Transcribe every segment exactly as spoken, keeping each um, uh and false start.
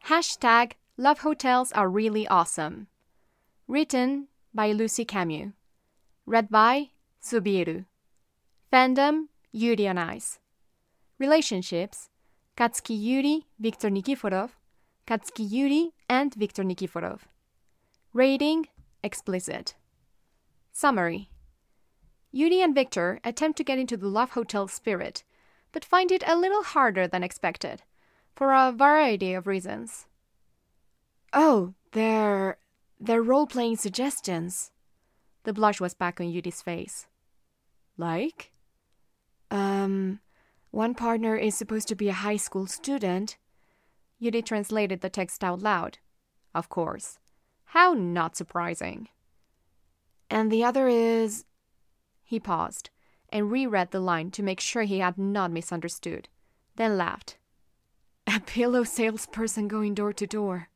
Hashtag Love Hotels Are Really Awesome. Written by Lucy Camus. Read by Subiru. Fandom, Yuri on Ice. Relationships, Katsuki Yuri, Viktor Nikiforov, Katsuki Yuri, and Viktor Nikiforov. Rating, explicit. Summary. Yuri and Viktor attempt to get into the Love Hotel spirit, but find it a little harder than expected, for a variety of reasons. Oh, they're... they're role-playing suggestions. The blush was back on Yuri's face. Like? Um, one partner is supposed to be a high school student. Yuri translated the text out loud. Of course. How not surprising. And the other is... He paused and reread the line to make sure he had not misunderstood, then laughed. A pillow salesperson going door to door.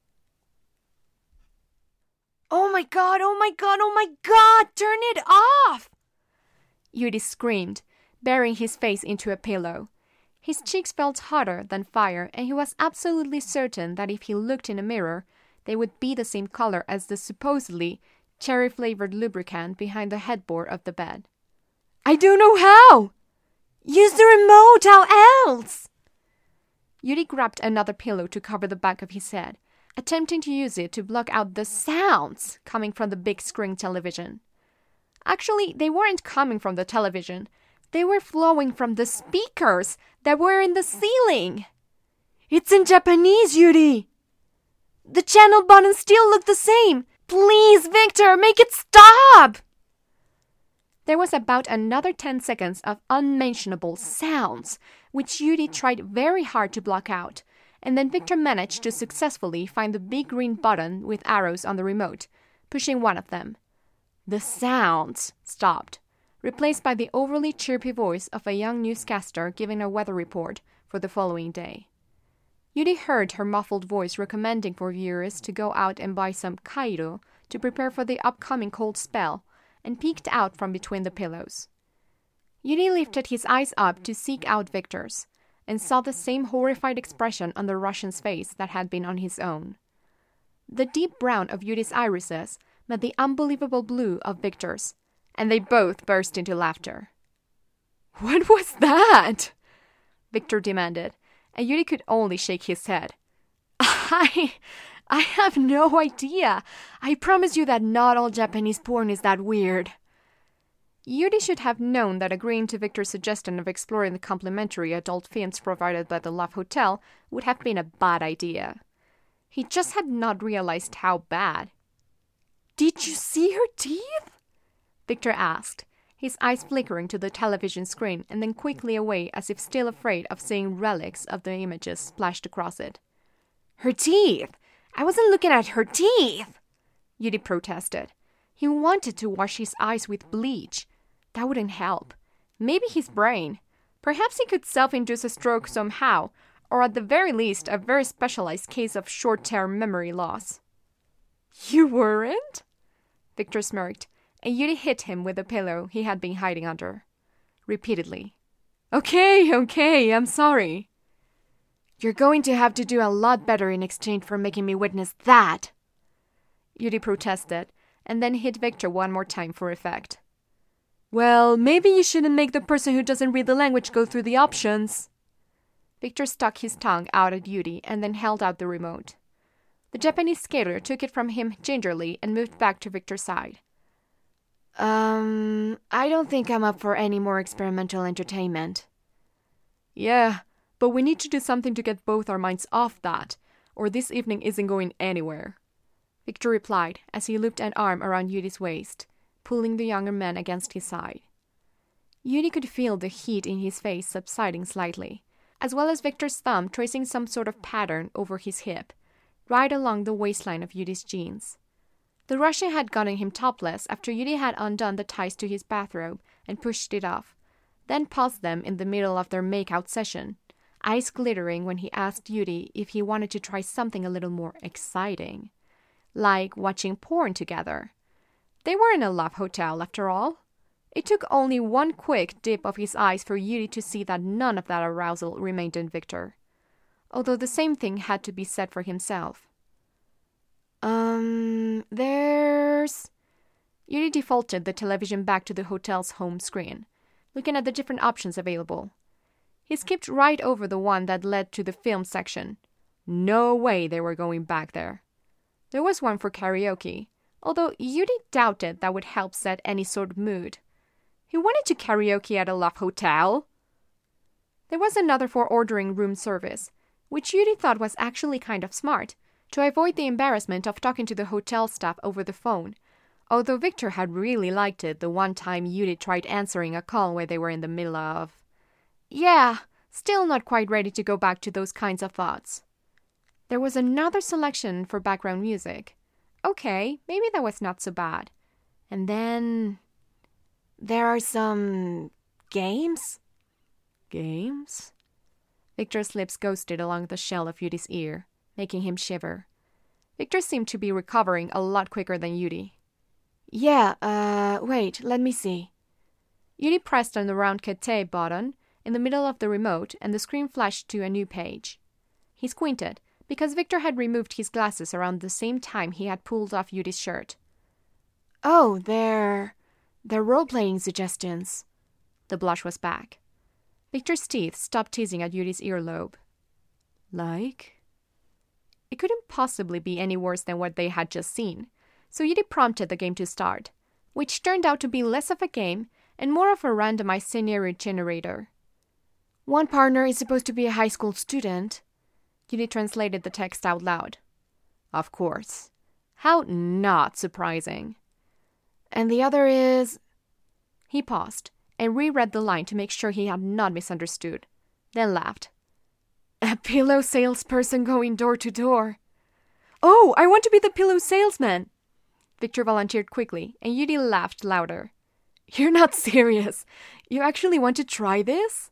Oh my god, oh my god, oh my god, turn it off! Yuri screamed, burying his face into a pillow. His cheeks felt hotter than fire, and he was absolutely certain that if he looked in a mirror, they would be the same color as the supposedly cherry-flavored lubricant behind the headboard of the bed. I don't know how! Use the remote, how else? Yuri grabbed another pillow to cover the back of his head, attempting to use it to block out the sounds coming from the big screen television. Actually, they weren't coming from the television. They were flowing from the speakers that were in the ceiling. It's in Japanese, Yuri! The channel buttons still look the same! Please, Viktor, make it stop! There was about another ten seconds of unmentionable sounds, which Yuri tried very hard to block out, and then Viktor managed to successfully find the big green button with arrows on the remote, pushing one of them. The sounds stopped, replaced by the overly chirpy voice of a young newscaster giving a weather report for the following day. Yuri heard her muffled voice recommending for viewers to go out and buy some Cairo to prepare for the upcoming cold spell, and peeked out from between the pillows. Yuri lifted his eyes up to seek out Viktor's, and saw the same horrified expression on the Russian's face that had been on his own. The deep brown of Yuri's irises met the unbelievable blue of Viktor's, and they both burst into laughter. What was that? Viktor demanded, and Yuri could only shake his head. I... I have no idea. I promise you that not all Japanese porn is that weird. Yuri should have known that agreeing to Viktor's suggestion of exploring the complimentary adult films provided by the Love Hotel would have been a bad idea. He just had not realized how bad. Did you see her teeth? Viktor asked, his eyes flickering to the television screen and then quickly away as if still afraid of seeing relics of the images splashed across it. Her teeth! I wasn't looking at her teeth! Yuri protested. He wanted to wash his eyes with bleach. That wouldn't help. Maybe his brain. Perhaps he could self-induce a stroke somehow, or at the very least a very specialized case of short-term memory loss. You weren't? Viktor smirked, and Yuri hit him with the pillow he had been hiding under. Repeatedly. Okay, okay, I'm sorry. You're going to have to do a lot better in exchange for making me witness that. Yuri protested, and then hit Viktor one more time for effect. Well, maybe you shouldn't make the person who doesn't read the language go through the options. Viktor stuck his tongue out at Yuri and then held out the remote. The Japanese skater took it from him gingerly and moved back to Viktor's side. Um, I don't think I'm up for any more experimental entertainment. Yeah, but we need to do something to get both our minds off that, or this evening isn't going anywhere. Viktor replied as he looped an arm around Yuri's waist, pulling the younger man against his side. Yuri could feel the heat in his face subsiding slightly, as well as Viktor's thumb tracing some sort of pattern over his hip, right along the waistline of Yuri's jeans. The Russian had gotten him topless after Yuri had undone the ties to his bathrobe and pushed it off, then paused them in the middle of their make-out session, eyes glittering when he asked Yuri if he wanted to try something a little more exciting, like watching porn together. They were in a love hotel, after all. It took only one quick dip of his eyes for Yuri to see that none of that arousal remained in Viktor. although the same thing had to be said for himself. Um, there's... Yuri defaulted the television back to the hotel's home screen, looking at the different options available. He skipped right over the one that led to the film section. No way they were going back there. There was one for karaoke, although Yuri doubted that would help set any sort of mood. He wanted to karaoke at a love hotel. There was another for ordering room service, which Yuri thought was actually kind of smart, to avoid the embarrassment of talking to the hotel staff over the phone, although Victor had really liked it the one time Yuri tried answering a call where they were in the middle of... Yeah, still not quite ready to go back to those kinds of thoughts. There was another selection for background music. Okay, maybe that was not so bad. And then... There are some... games? Games? Victor's lips ghosted along the shell of Yuri's ear, making him shiver. Victor seemed to be recovering a lot quicker than Yuri. Yeah, uh, wait, let me see. Yuri pressed on the round Kete button in the middle of the remote, and the screen flashed to a new page. He squinted, because Victor had removed his glasses around the same time he had pulled off Yuri's shirt. Oh, they're... they're role-playing suggestions. The blush was back. Victor's teeth stopped teasing at Yuri's earlobe. Like? It couldn't possibly be any worse than what they had just seen, so Yuri prompted the game to start, which turned out to be less of a game and more of a randomized scenario generator. One partner is supposed to be a high school student. Yuri translated the text out loud. Of course. How not surprising. And the other is... He paused and reread the line to make sure he had not misunderstood, then laughed. A pillow salesperson going door to door. Oh, I want to be the pillow salesman! Victor volunteered quickly, and Yuri laughed louder. You're not serious. You actually want to try this?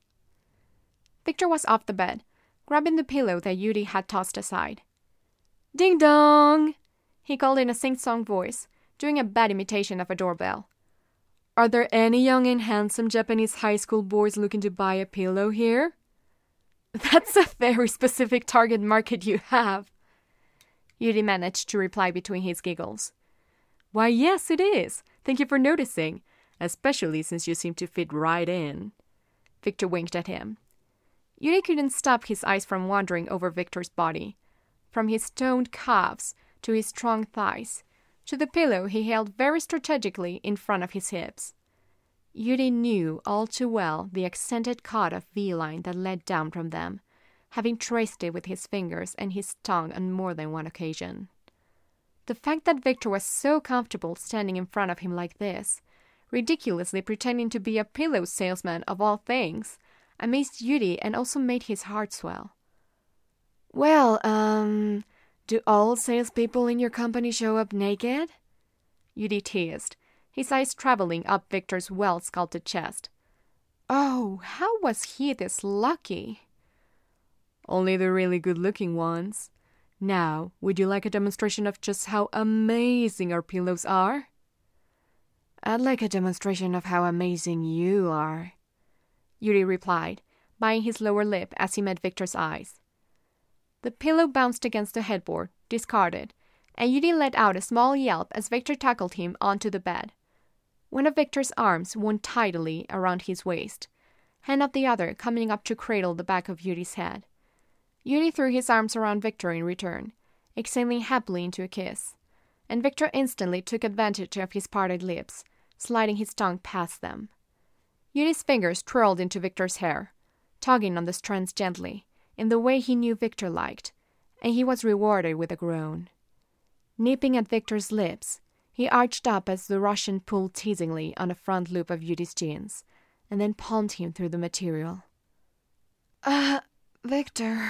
Victor was off the bed, grabbing the pillow that Yuri had tossed aside. Ding dong! He called in a sing-song voice, doing a bad imitation of a doorbell. Are there any young and handsome Japanese high school boys looking to buy a pillow here? That's a very specific target market you have. Yuri managed to reply between his giggles. Why, yes, it is. Thank you for noticing, especially since you seem to fit right in. Victor winked at him. Yuri couldn't stop his eyes from wandering over Victor's body, from his toned calves to his strong thighs, to the pillow he held very strategically in front of his hips. Yuri knew all too well the accented cut of V-line that led down from them, having traced it with his fingers and his tongue on more than one occasion. The fact that Victor was so comfortable standing in front of him like this, ridiculously pretending to be a pillow salesman of all things, amazed Yuri and also made his heart swell. Well, um, do all salespeople in your company show up naked? Yuri teased, his eyes traveling up Victor's well-sculpted chest. Oh, how was he this lucky? Only the really good-looking ones. Now, would you like a demonstration of just how amazing our pillows are? I'd like a demonstration of how amazing you are, Yuri replied, biting his lower lip as he met Victor's eyes. The pillow bounced against the headboard, discarded, and Yuri let out a small yelp as Victor tackled him onto the bed. One of Victor's arms wound tidily around his waist, hand of the other coming up to cradle the back of Yuri's head. Yuri threw his arms around Victor in return, exhaling happily into a kiss, and Victor instantly took advantage of his parted lips, sliding his tongue past them. Yuri's fingers twirled into Victor's hair, tugging on the strands gently, in the way he knew Victor liked, and he was rewarded with a groan. Nipping at Victor's lips, he arched up as the Russian pulled teasingly on the front loop of Yuri's jeans, and then palmed him through the material. Ah, uh, Victor...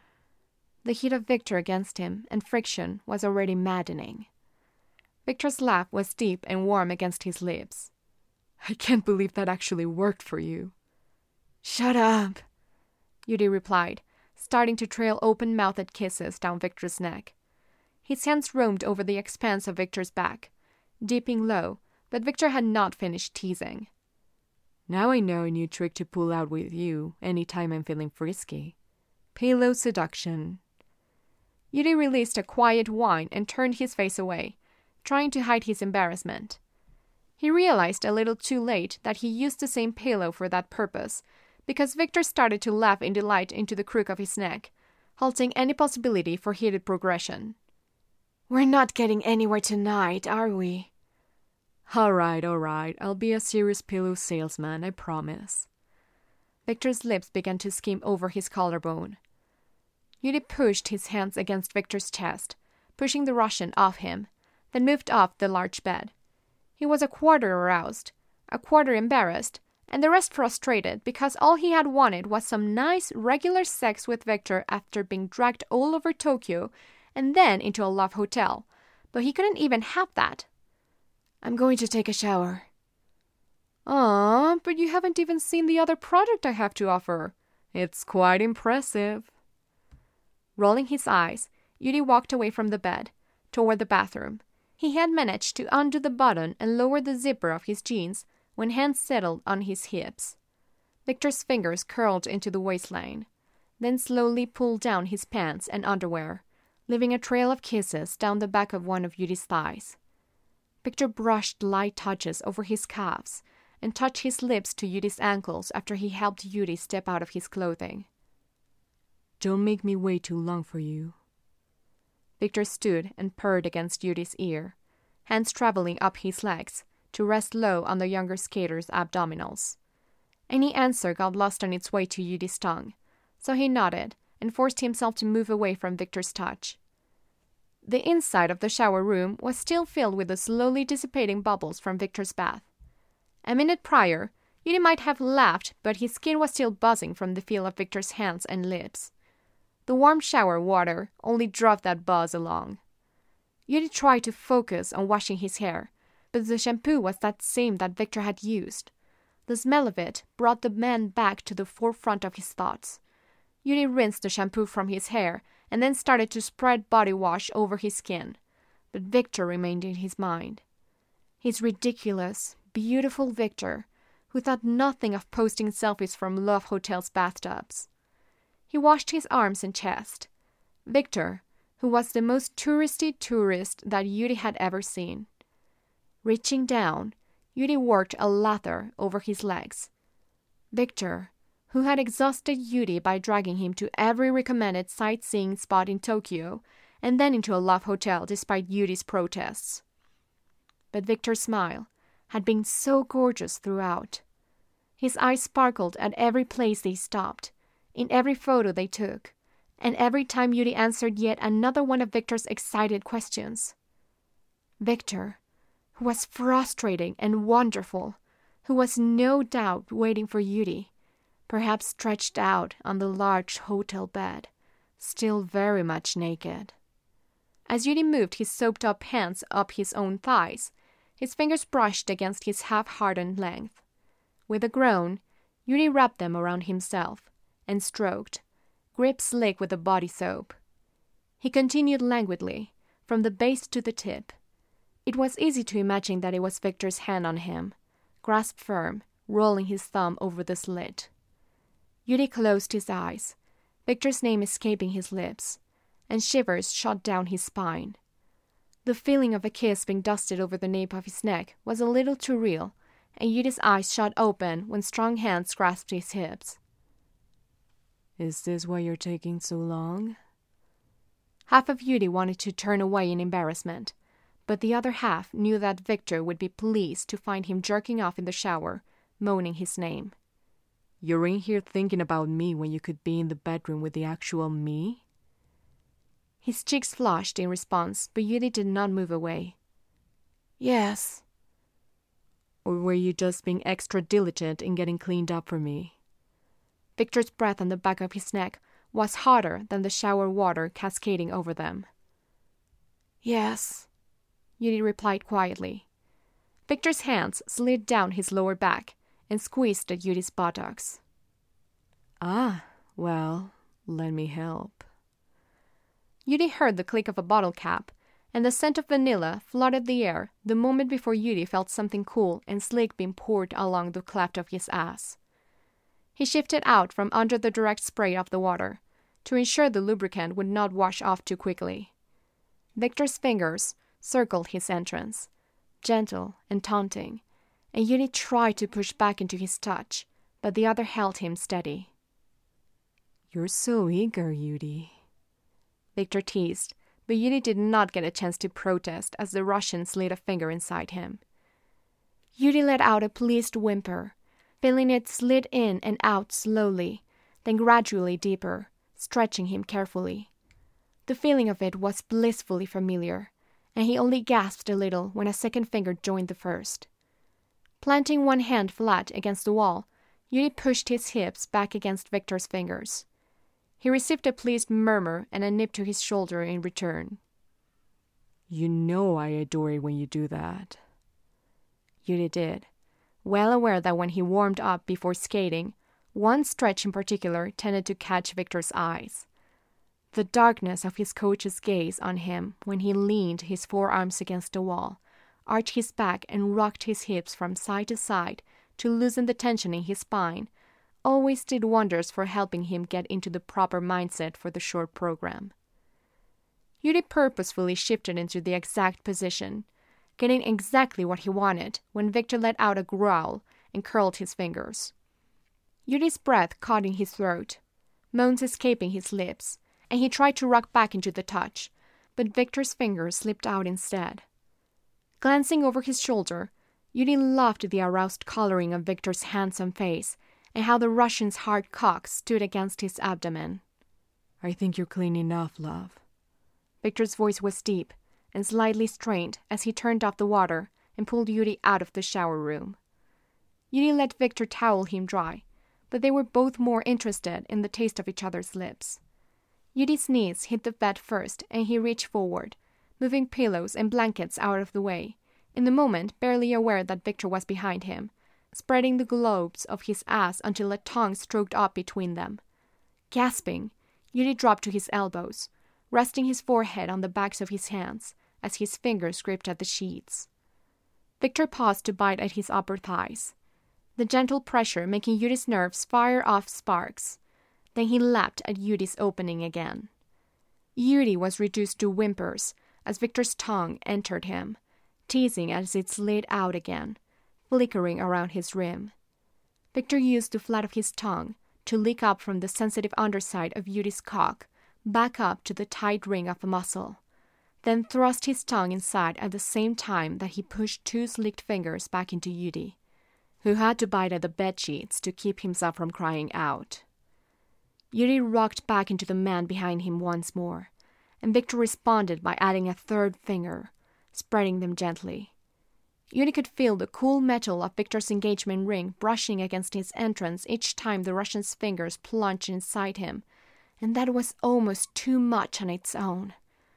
The heat of Victor against him and friction was already maddening. Victor's laugh was deep and warm against his lips. I can't believe that actually worked for you. Shut up, Yuri replied, starting to trail open-mouthed kisses down Victor's neck. His hands roamed over the expanse of Victor's back, dipping low, but Victor had not finished teasing. Now I know a new trick to pull out with you any time I'm feeling frisky. Pillow seduction. Yuri released a quiet whine and turned his face away, trying to hide his embarrassment. He realized a little too late that he used the same pillow for that purpose, because Victor started to laugh in delight into the crook of his neck, halting any possibility for heated progression. "We're not getting anywhere tonight, are we?" "All right, all right. I'll be a serious pillow salesman, I promise." Victor's lips began to skim over his collarbone. Yuri pushed his hands against Victor's chest, pushing the Russian off him, then moved off the large bed. He was a quarter aroused, a quarter embarrassed, and the rest frustrated because all he had wanted was some nice, regular sex with Victor after being dragged all over Tokyo and then into a love hotel, but he couldn't even have that. "I'm going to take a shower." "Aw, but you haven't even seen the other product I have to offer. It's quite impressive." Rolling his eyes, Yuri walked away from the bed, toward the bathroom. He had managed to undo the button and lower the zipper of his jeans when hands settled on his hips. Victor's fingers curled into the waistline, then slowly pulled down his pants and underwear, leaving a trail of kisses down the back of one of Yuri's thighs. Victor brushed light touches over his calves and touched his lips to Yuri's ankles after he helped Yuri step out of his clothing. "Don't make me wait too long for you." Victor stood and purred against Yuri's ear, hands traveling up his legs to rest low on the younger skater's abdominals. Any answer got lost on its way to Yuri's tongue, so he nodded and forced himself to move away from Victor's touch. The inside of the shower room was still filled with the slowly dissipating bubbles from Victor's bath. A minute prior, Yuri might have laughed, but his skin was still buzzing from the feel of Victor's hands and lips. The warm shower water only drove that buzz along. Yuri tried to focus on washing his hair, but the shampoo was that same that Victor had used. The smell of it brought the man back to the forefront of his thoughts. Yuri rinsed the shampoo from his hair and then started to spread body wash over his skin, but Victor remained in his mind. His ridiculous, beautiful Victor, who thought nothing of posting selfies from love hotels' bathtubs. He washed his arms and chest. Victor, who was the most touristy tourist that Yuri had ever seen. Reaching down, Yuri worked a lather over his legs. Victor, who had exhausted Yuri by dragging him to every recommended sightseeing spot in Tokyo and then into a love hotel despite Yuri's protests. But Victor's smile had been so gorgeous throughout. His eyes sparkled at every place they stopped, in every photo they took, and every time Yuri answered yet another one of Victor's excited questions. Victor, who was frustrating and wonderful, who was no doubt waiting for Yuri, perhaps stretched out on the large hotel bed, still very much naked. As Yuri moved his soaped-up hands up his own thighs, his fingers brushed against his half-hardened length. With a groan, Yuri wrapped them around himself and stroked, grip slick with the body soap. He continued languidly, from the base to the tip. It was easy to imagine that it was Victor's hand on him, grasped firm, rolling his thumb over the slit. Yuri closed his eyes, Victor's name escaping his lips, and shivers shot down his spine. The feeling of a kiss being dusted over the nape of his neck was a little too real, and Yuri's eyes shot open when strong hands grasped his hips. "Is this why you're taking so long?" Half of Yuri wanted to turn away in embarrassment, but the other half knew that Victor would be pleased to find him jerking off in the shower, moaning his name. "You're in here thinking about me when you could be in the bedroom with the actual me?" His cheeks flushed in response, but Yuri did not move away. "Yes." "Or were you just being extra diligent in getting cleaned up for me?" Victor's breath on the back of his neck was hotter than the shower water cascading over them. "Yes," Yuri replied quietly. Victor's hands slid down his lower back and squeezed at Yuri's buttocks. "Ah, well, let me help." Yuri heard the click of a bottle cap, and the scent of vanilla flooded the air the moment before Yuri felt something cool and slick being poured along the cleft of his ass. He shifted out from under the direct spray of the water, to ensure the lubricant would not wash off too quickly. Victor's fingers circled his entrance, gentle and taunting, and Yuri tried to push back into his touch, but the other held him steady. "You're so eager, Yuri," Victor teased, but Yuri did not get a chance to protest as the Russian slid a finger inside him. Yuri let out a pleased whimper, feeling it slid in and out slowly, then gradually deeper, stretching him carefully. The feeling of it was blissfully familiar, and he only gasped a little when a second finger joined the first. Planting one hand flat against the wall, Yuri pushed his hips back against Victor's fingers. He received a pleased murmur and a nip to his shoulder in return. "You know I adore it when you do that." Yuri did, well aware that when he warmed up before skating, one stretch in particular tended to catch Victor's eyes. The darkness of his coach's gaze on him when he leaned his forearms against the wall, arched his back and rocked his hips from side to side to loosen the tension in his spine, always did wonders for helping him get into the proper mindset for the short program. Yuri purposefully shifted into the exact position, getting exactly what he wanted when Victor let out a growl and curled his fingers. Yuri's breath caught in his throat, moans escaping his lips, and he tried to rock back into the touch, but Victor's fingers slipped out instead. Glancing over his shoulder, Yuri loved the aroused coloring of Victor's handsome face and how the Russian's hard cock stood against his abdomen. "I think you're clean enough, love." Victor's voice was deep and slightly strained as he turned off the water and pulled Yuri out of the shower room. Yuri let Victor towel him dry, but they were both more interested in the taste of each other's lips. Yuri's knees hit the bed first, and he reached forward, moving pillows and blankets out of the way, in the moment barely aware that Victor was behind him, spreading the globes of his ass until a tongue stroked up between them. Gasping, Yuri dropped to his elbows, resting his forehead on the backs of his hands as his fingers gripped at the sheets. Victor paused to bite at his upper thighs, the gentle pressure making Yuri's nerves fire off sparks. Then he lapped at Yuri's opening again. Yuri was reduced to whimpers as Victor's tongue entered him, teasing as it slid out again, flickering around his rim. Victor used the flat of his tongue to lick up from the sensitive underside of Yuri's cock back up to the tight ring of a muscle, then thrust his tongue inside at the same time that he pushed two slicked fingers back into Yuri, who had to bite at the bedsheets to keep himself from crying out. Yuri rocked back into the man behind him once more, and Victor responded by adding a third finger, spreading them gently. Yuri could feel the cool metal of Victor's engagement ring brushing against his entrance each time the Russian's fingers plunged inside him, and that was almost too much on its own.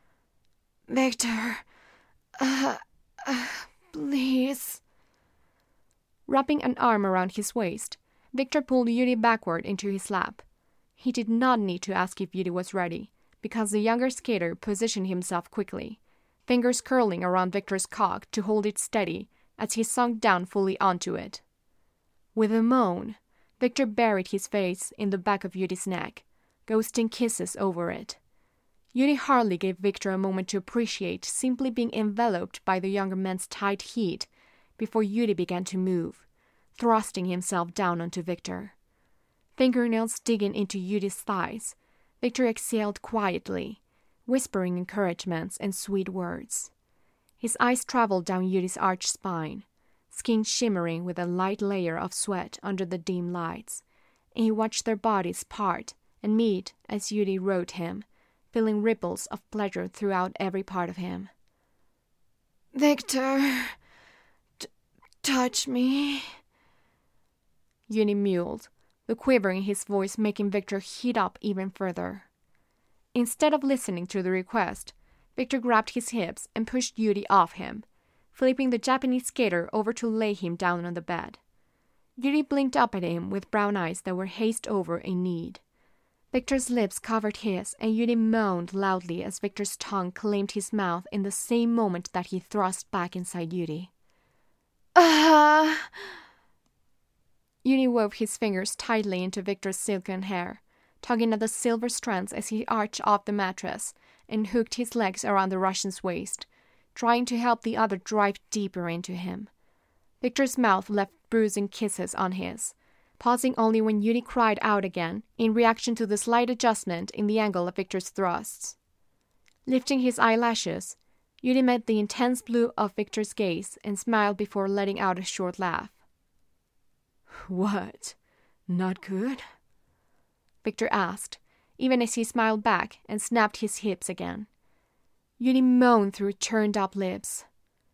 "Victor, uh, uh, please." Wrapping an arm around his waist, Victor pulled Yuri backward into his lap. He did not need to ask if Yuri was ready, because the younger skater positioned himself quickly, fingers curling around Victor's cock to hold it steady as he sunk down fully onto it. With a moan, Victor buried his face in the back of Yuri's neck, ghosting kisses over it. Yuri hardly gave Victor a moment to appreciate simply being enveloped by the younger man's tight heat before Yuri began to move, thrusting himself down onto Victor. Fingernails digging into Yuri's thighs, Victor exhaled quietly, whispering encouragements and sweet words. His eyes traveled down Yuri's arched spine, skin shimmering with a light layer of sweat under the dim lights, and he watched their bodies part and meet as Yuri rode him, feeling ripples of pleasure throughout every part of him. "Victor, t- touch me," Yuri mewed, the quiver in his voice making Victor heat up even further. Instead of listening to the request, Victor grabbed his hips and pushed Yuri off him, flipping the Japanese skater over to lay him down on the bed. Yuri blinked up at him with brown eyes that were hazed over in need. Victor's lips covered his, and Yuri moaned loudly as Victor's tongue claimed his mouth in the same moment that he thrust back inside Yuri. Ah! Yuri wove his fingers tightly into Victor's silken hair, tugging at the silver strands as he arched off the mattress and hooked his legs around the Russian's waist, trying to help the other drive deeper into him. Victor's mouth left bruising kisses on his, pausing only when Yuri cried out again in reaction to the slight adjustment in the angle of Victor's thrusts. Lifting his eyelashes, Yuri met the intense blue of Victor's gaze and smiled before letting out a short laugh. "What? Not good?" Victor asked, even as he smiled back and snapped his hips again. Yuri moaned through turned-up lips.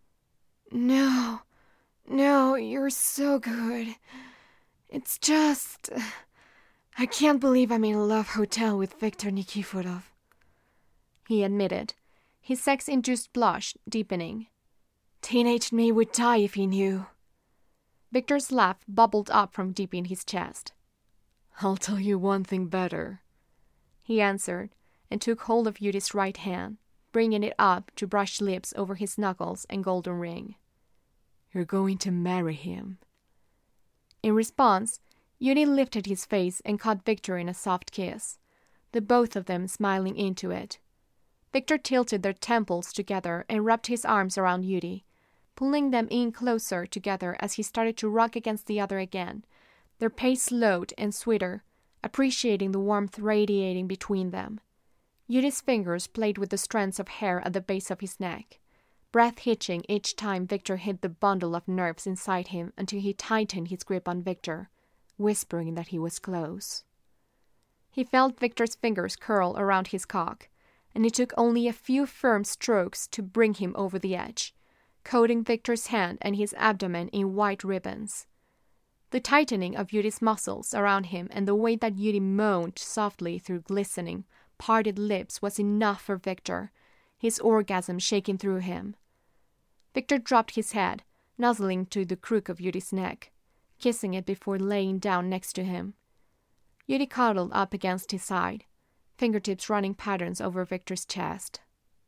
"No, no, you're so good. It's just... I can't believe I'm in a love hotel with Viktor Nikiforov," he admitted, his sex-induced blush deepening. "Teenage me would die if he knew." Victor's laugh bubbled up from deep in his chest. "I'll tell you one thing better," he answered, and took hold of Yuri's right hand, bringing it up to brush lips over his knuckles and golden ring. "You're going to marry him." In response, Yuri lifted his face and caught Victor in a soft kiss, the both of them smiling into it. Victor tilted their temples together and wrapped his arms around Yuri, pulling them in closer together as he started to rock against the other again, their pace slowed and sweeter, appreciating the warmth radiating between them. Yuri's fingers played with the strands of hair at the base of his neck, breath hitching each time Victor hit the bundle of nerves inside him until he tightened his grip on Victor, whispering that he was close. He felt Victor's fingers curl around his cock, and it took only a few firm strokes to bring him over the edge, coating Victor's hand and his abdomen in white ribbons. The tightening of Yuri's muscles around him and the way that Yuri moaned softly through glistening, parted lips was enough for Victor, his orgasm shaking through him. Victor dropped his head, nuzzling to the crook of Yuri's neck, kissing it before laying down next to him. Yuri cuddled up against his side, fingertips running patterns over Victor's chest.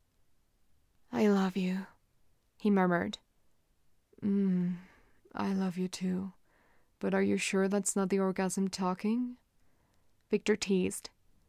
"I love you," he murmured. Mm, I love you too. But are you sure that's not the orgasm talking?" Victor teased.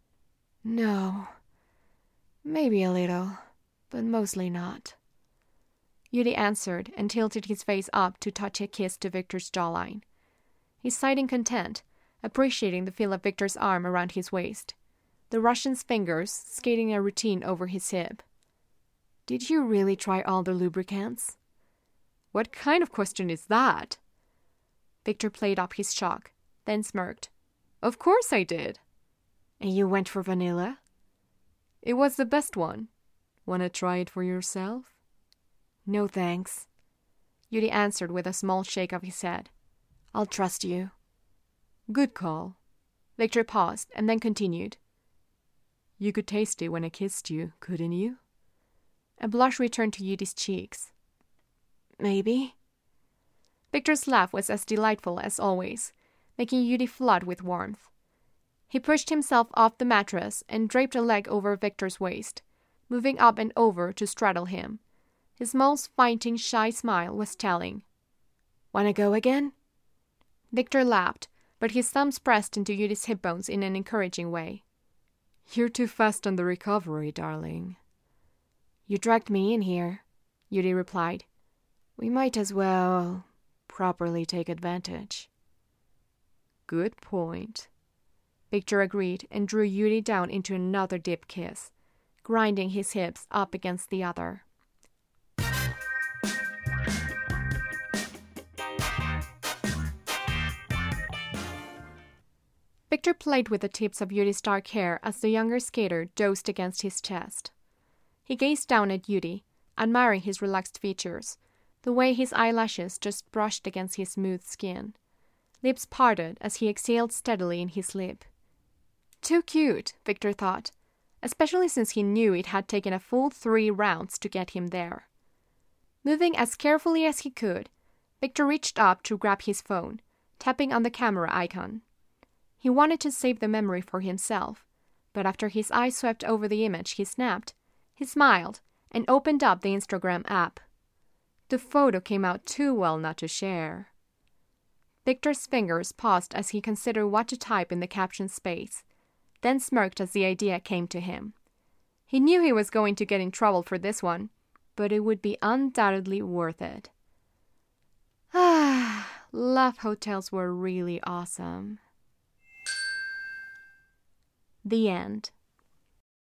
"No. Maybe a little, but mostly not." Yuri answered and tilted his face up to touch a kiss to Victor's jawline. He sighed in content, appreciating the feel of Victor's arm around his waist, the Russian's fingers skating a routine over his hip. "Did you really try all the lubricants?" "What kind of question is that?" Victor played up his shock, then smirked. "Of course I did." "And you went for vanilla?" "It was the best one." "Wanna try it for yourself?" "No thanks," Yuri answered with a small shake of his head. "I'll trust you." "Good call." Victor paused and then continued. "You could taste it when I kissed you, couldn't you?" A blush returned to Yuri's cheeks. "Maybe." Victor's laugh was as delightful as always, making Yuri flood with warmth. He pushed himself off the mattress and draped a leg over Victor's waist, moving up and over to straddle him. His most fighting, shy smile was telling. "Wanna go again?" Victor laughed, but his thumbs pressed into Yuri's hip bones in an encouraging way. "You're too fast on the recovery, darling." "You dragged me in here," Yuri replied. "We might as well properly take advantage." "Good point," Victor agreed and drew Yuri down into another deep kiss, grinding his hips up against the other. Victor played with the tips of Yuri's dark hair as the younger skater dozed against his chest. He gazed down at Yuri, admiring his relaxed features, the way his eyelashes just brushed against his smooth skin. Lips parted as he exhaled steadily in his sleep. Too cute, Victor thought, especially since he knew it had taken a full three rounds to get him there. Moving as carefully as he could, Victor reached up to grab his phone, tapping on the camera icon. He wanted to save the memory for himself, but after his eyes swept over the image he snapped, he smiled and opened up the Instagram app. The photo came out too well not to share. Victor's fingers paused as he considered what to type in the caption space. then smirked as the idea came to him. He knew he was going to get in trouble for this one, but it would be undoubtedly worth it. Ah, love hotels were really awesome. The end.